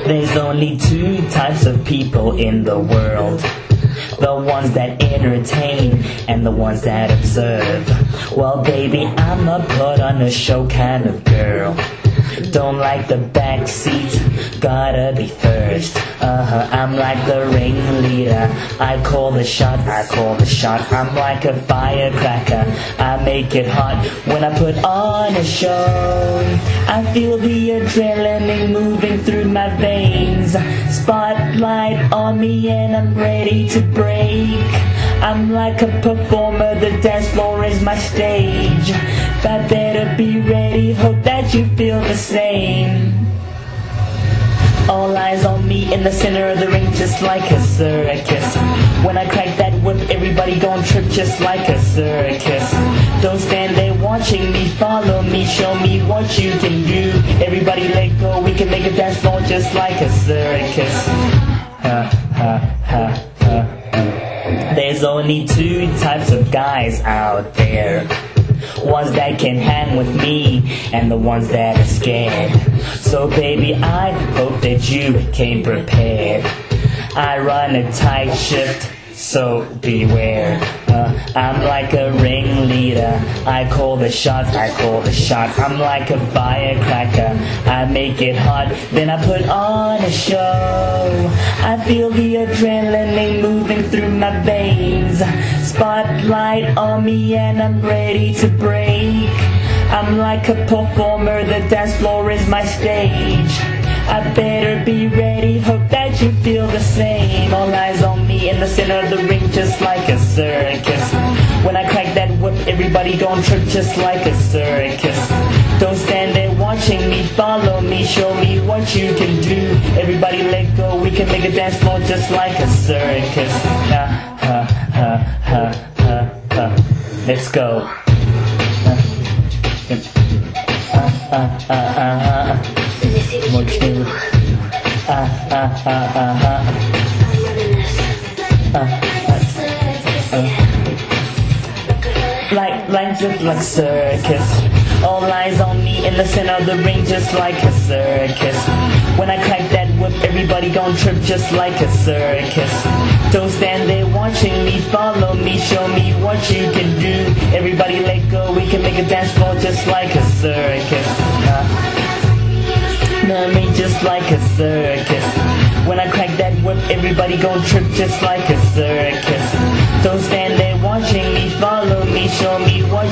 There's only two types of people in the world. The ones that entertain and the ones that observe. Well baby, I'm a put on a show kind of girl. Don't like the back seat, gotta be first. I'm like the ringleader, I call the shot, I'm like a firecracker, I make it hot when I put on a show. I feel the adrenaline moving through my veins. Spotlight on me and I'm ready to break. I'm like a performer, the dance floor is my stage. I better be ready, hope that you feel the same. All eyes on me in the center of the ring, just like a circus. When I crack that whip, everybody gon' trip just like a circus. Don't stand there watching me, follow me, show me what you can do. Everybody let go, we can make a dance floor just like a circus. There's only two types of guys out there. Ones that can hang with me and the ones that are scared. So baby, I hope that you came prepared. I run a tight shift, so beware. I'm like a ringleader, I call the shots, I'm like a firecracker, I make it hot, then I put on a show. I feel the adrenaline moving through my veins. Spotlight on me and I'm ready to break. I'm like a performer, the dance floor is my stage. I better be ready, hope that you feel the same. All eyes on me in the center of the ring, just like a circus. When I crack that whip, everybody gon' trip just like a circus. Don't stand there watching me, follow me, show me what you can do. Everybody let go, we can make a dance floor just like a circus. Let's go. More chill. Like just like circus. All eyes on me in the center of the ring, just like a circus. When I crack that whip, everybody gon' trip just like a circus. Don't stand there watching me, follow me, show me what you can do. Everybody let go, we can make a dance floor just like a circus. I mean just like a circus. When I crack that whip, everybody gon' trip just like a circus. Don't stand there watching me, follow me, show me what